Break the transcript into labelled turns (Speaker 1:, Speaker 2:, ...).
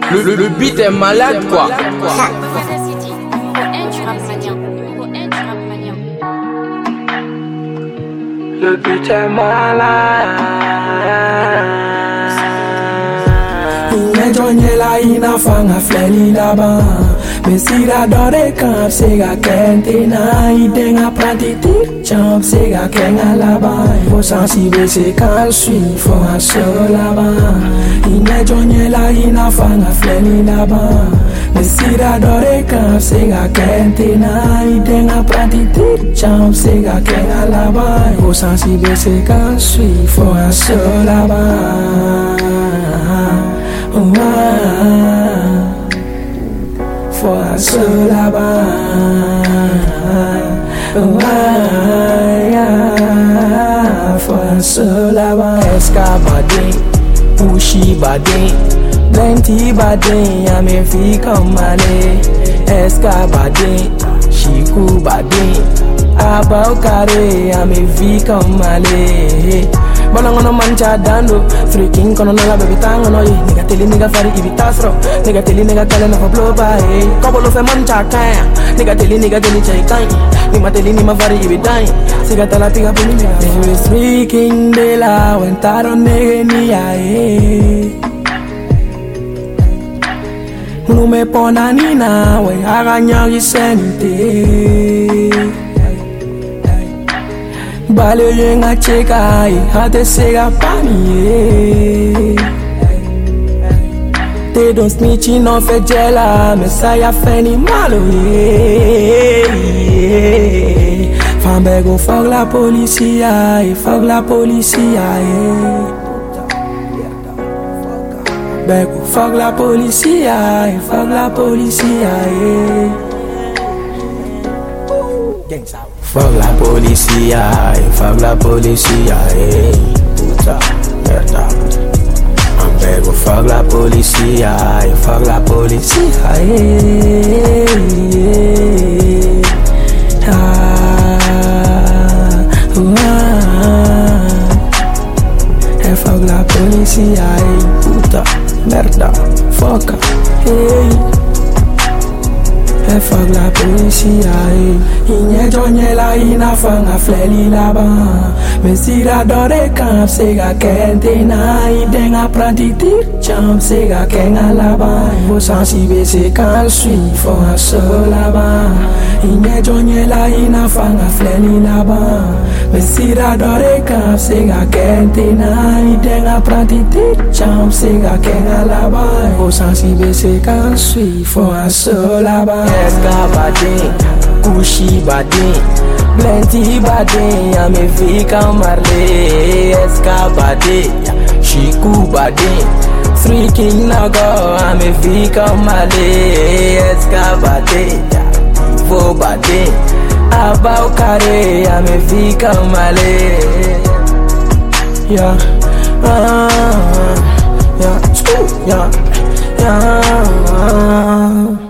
Speaker 1: Le beat est malade quoi.
Speaker 2: Le but est malade. Inye la ina fanga fleli laba. Mesira dore kamp sega kente na idenga pratitir champ sega kenga laba. Fo sensible se kan sui fo aso laba. Inye la ina fanga fleli laba. Mesira dore kamp sega kente na idenga pratitir champ sega kenga laba. Fo sensible se kan sui fo aso laba. For a soul for a soul Escabadin, pushy badin, plenty badin, I'm a fee come male. Escabadin, shiku badin, about carre, I'm a fee come male. Banangono mancha dando, freaking kono na baby tangono ye. Nigga teli nigga fari ibitasro, nigga teli nigga kale na blow by. Kobo lo fe mancha kaya, nigga teli chai kai. Nima teli nima fari ibitai, siga tala piga puni nigga. They was freaking de la wentaro nigga ni aye. No me pona ni na we haga nyagi senite. Bale yenga cheka hate sega pami. They don't snitch no fejela, Messiah feni malo Fambe go fuck la policia, fuck la policia. Bego fuck la policia, fuck la policia. Gangs out. Fuck la policia, puta merda. I'm bego fuck la policia, fuck la policia, puta merda, fuck hey. Fuck la policia, Inye la ina fanga fleli laba. Mesira dore kamp sega kente na idenga pratitir champ sega kenga laba. Fo sensible se kan sui fo aso laba. Inye la ina fanga fleli laba. Mesira dore kamp sega kente na idenga pratitir champ sega kenga laba. Fo sensible se kan sui fo aso laba. Escabadin, pushy badin, plenty badin, I'm a fika marley. Escabadin, shiku badin, freaking nago, I'm a fika marley. Escabadin, fo badin, about carre, I'm a fika marley. Yeah, yeah, yeah, yeah.